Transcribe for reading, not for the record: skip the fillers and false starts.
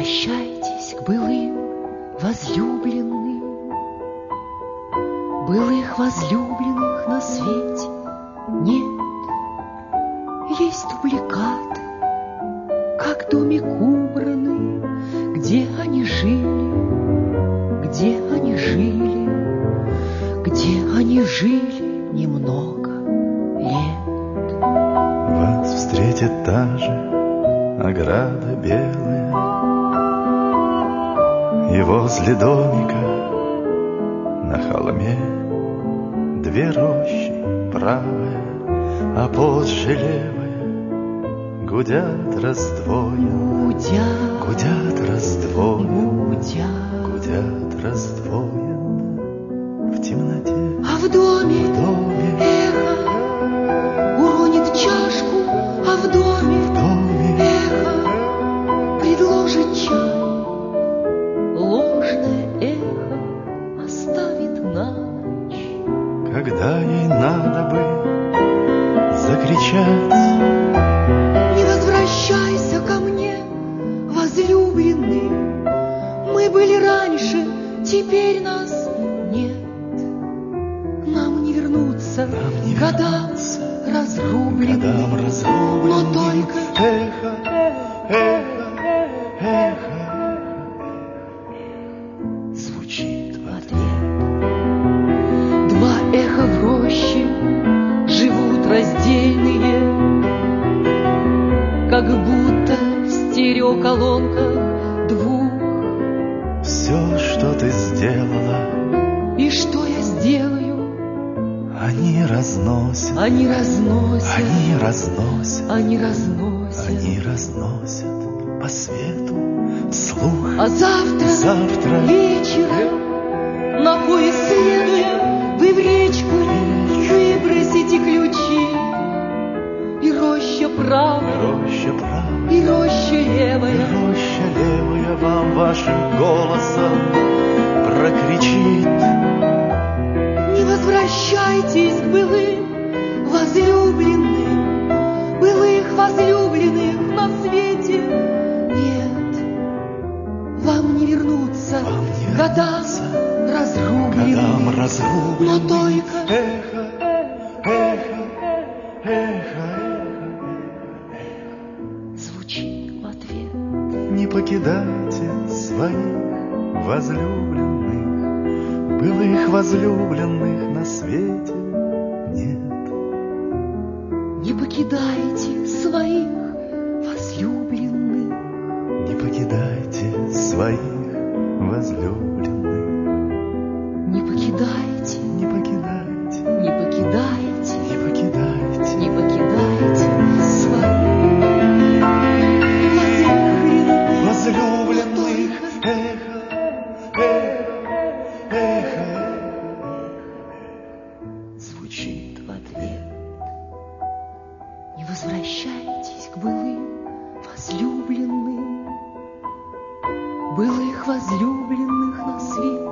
возвращайтесь к былым возлюбленным. Былых возлюбленных на свете нет. Есть дубликаты, как домик убранный, где они жили, где они жили, где они жили немного лет. Вас встретит та же ограда белая, и возле домика на холме две рощи, правая, а позже левая, гудят раздвоенно, гудят раздвоенно, гудят раздвоенно в темноте. А в доме эхо уронит чашку, а в доме эхо предложит чай. Ложное эхо оставит на ночь. Когда ей надо бы закричать: не возвращайся ко мне, возлюбленный. Мы были раньше, теперь нас нет. Нам не вернуться к годам разрубленным, но только эхо, эхо, эхо звучит в ответ. Два эха в роще живут раздельные, как будто в стереоколонках двух. Все, что ты сделала, и что я сделаю, они разносят, они разносят, они разносят, они разносят, они разносят по свету вслух. А завтра вечером, на поезд следуя, вы в речку выбросите ключи. И роща правая, и роща левая, вам вашим голосом прокричит: не возвращайтесь к былым возлюбленным. Былых возлюбленных на свете нет. Вам не вернуться к годам разрубленным, но только эхо, эхо, эхо звучит в ответ. не покидайте своих возлюбленных. Былых возлюбленных на свете нет. Не покидайте своих возлюбленных. Не покидайте своих возлюбленных. Не покидайте, Не покидайте, не покидайте, не покидайте, не покидайте своих возлюбленных. возлюбленных. Эхо, эхо, эхо Звучит в ответ. Не возвращайтесь к былым возлюбленным. Былых возлюбленных на свете